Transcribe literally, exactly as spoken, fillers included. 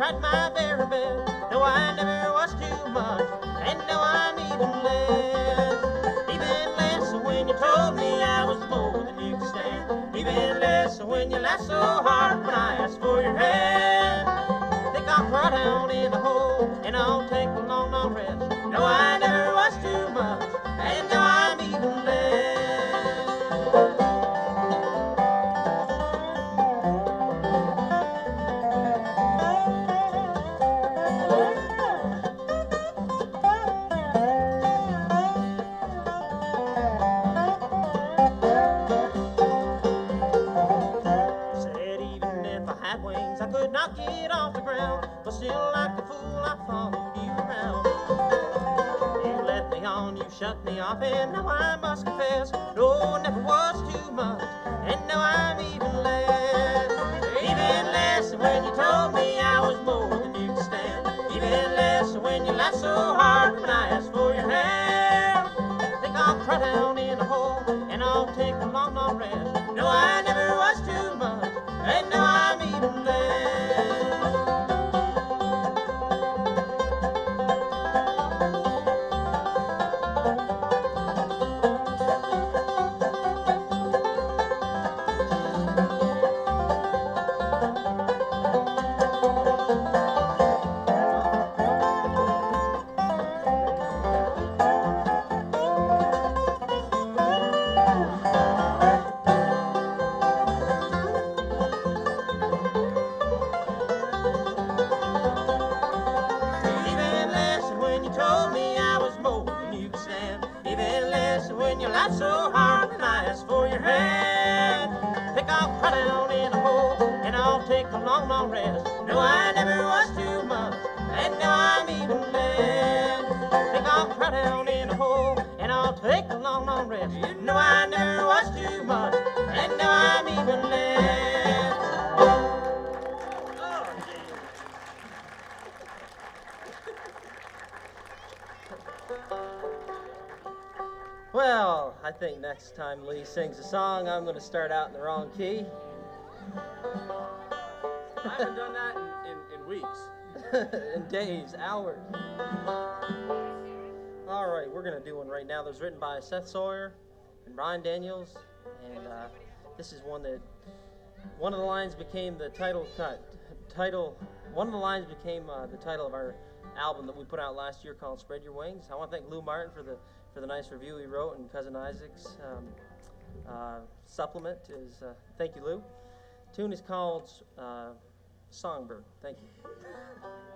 tried my very best. No, I never was too much, and now I'm even less. Even less when you told me I was more than you could stand. Even less when you laughed so hard when I asked for your hand. Think I'll crawl down in a hole and I'll take a long, long rest. No, I never was too much, and now I'm even less. Said even if I had wings, I could not get off the ground. But still, like a fool, I followed you around. You let me on, you shut me off, and now I must confess, no, never was too much, and now I'm even less. Even less when you told me I was more than you could stand. Even less when you laughed so hard when I asked for your hand. Think I'll crawl down in a hole and I'll take a long, long rest. No, I never was too much, and now I'm even less. Even less when you told me I was more than you could stand. Even less when you laughed so hard when I asked for your hand. Think I'll crawl down in a hole and I'll take a long, long rest. No, I never was too much, and now I'm even less. Think I'll crawl down in a hole and I'll take a long, long rest. No, I never was too much, and now I'm even less. Oh, gee. Well, I think next time Lee sings a song, I'm going to start out in the wrong key. I haven't done that in, in, in weeks. In days, hours. All right, we're going to do one right now that was written by Seth Sawyer and Brian Daniels. And uh, this is one that, one of the lines became the title cut. Title, one of the lines became uh, the title of our album that we put out last year called Spread Your Wings. I want to thank Lou Martin for the for the nice review he wrote, and Cousin Isaac's um, uh, supplement is, uh, thank you, Lou. The tune is called uh, Songbird. Thank you.